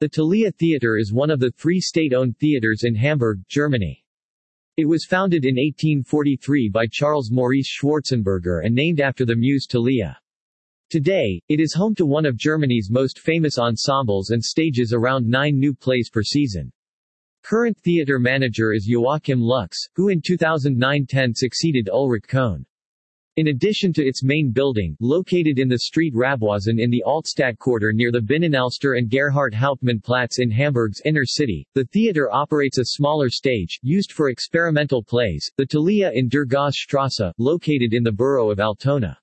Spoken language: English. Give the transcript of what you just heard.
The Thalia Theater is one of the 3 state-owned theaters in Hamburg, Germany. It was founded in 1843 by Charles Maurice Schwarzenberger and named after the muse Thalia. Today, it is home to one of Germany's most famous ensembles and stages around 9 new plays per season. Current theater manager is Joachim Lux, who in 2009-10 succeeded Ulrich Kohn. In addition to its main building, located in the street Rabwaasen in the Altstadtquarter near the Binnenalster and Gerhard Hauptmann Platz in Hamburg's inner city, the theater operates a smaller stage, used for experimental plays, the Thalia in der Gauss Strasse, located in the borough of Altona.